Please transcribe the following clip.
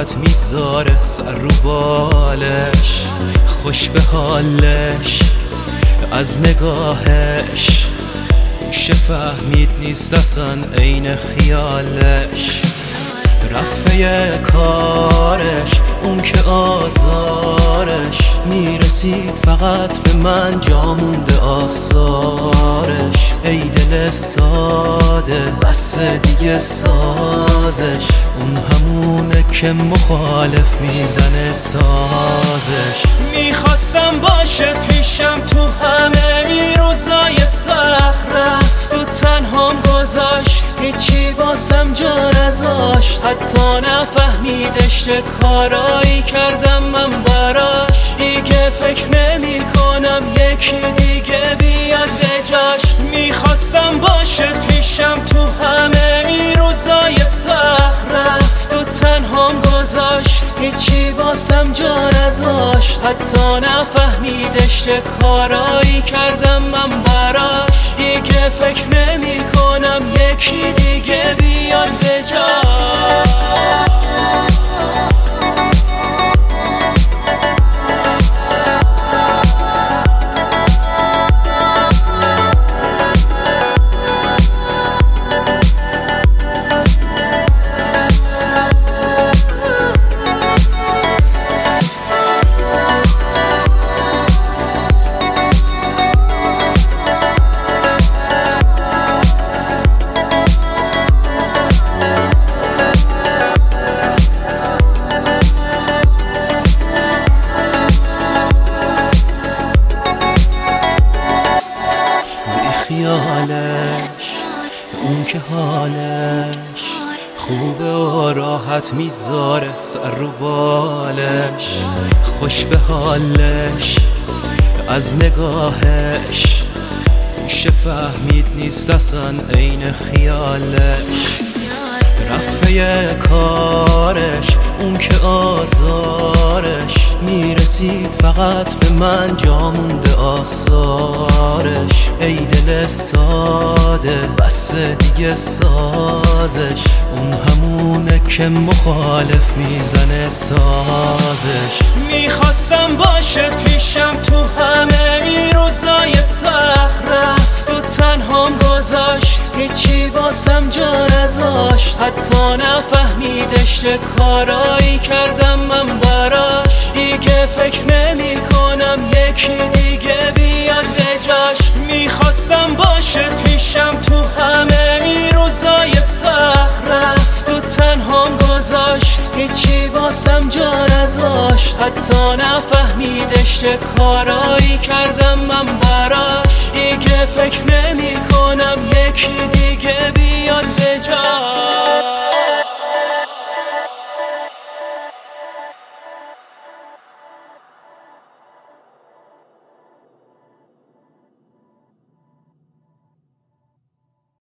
راحت میذاره سر رو بالش، خوش به حالش از نگاهش، میشه فهمید نیست اصلا عین خیالش. رفته کارش اون که آزارش، میرسید فقط به من جا مونده آثارش. ای دل ساده بس دیگه سازش، اون همونه که مخالف میزنه سازش. میخواستم باشه پیشم تو همه این روزای سخت، رفت و تنهام گذاشت هیچی واسم جا نذاشت. حتی نفهمیدش چه کارایی کردم من براش، دیگه فکر نمی کنم یکی دیگه بیاد به جاش. میخواستم باشه پیشم تو همه این روزای سخت، رفت و تنهام گذاشت هیچی واسم جا نذاشت. حتی نفهمیدش چه کارایی کردم من براش، دیگه فکر نمی کنم یکی دیگه بیاد به جاش. اون که حالش خوبه و راحت میذاره سر رو بالش، خوش به حالش از نگاهش، میشه فهمید نیست اصلا عین خیالش. رفته کارش اون که آزارش، میرسید فقط به من جا مونده آثارش. ای دل ساده بس دیگه سازش، اون همونه که مخالف میزنه سازش. میخواستم باشه پیشم تو همه این روزای سخت، رفت و تنهام گذاشت هیچی واسم جا نذاشت. حتی نفهمیدش چه کارایی کردم من براش، دیگه فکر نمی کنم یکی دیگه بیاد به جاش. میخواستم باشه پیشم تو همه این روزای سخت، رفت و تنهام گذاشت هیچی واسم جا نذاشت. حتی نفهمیدش چه کارایی کردم من براش، دیگه فکر نمی کنم یکی دیگه بیاد به جاش.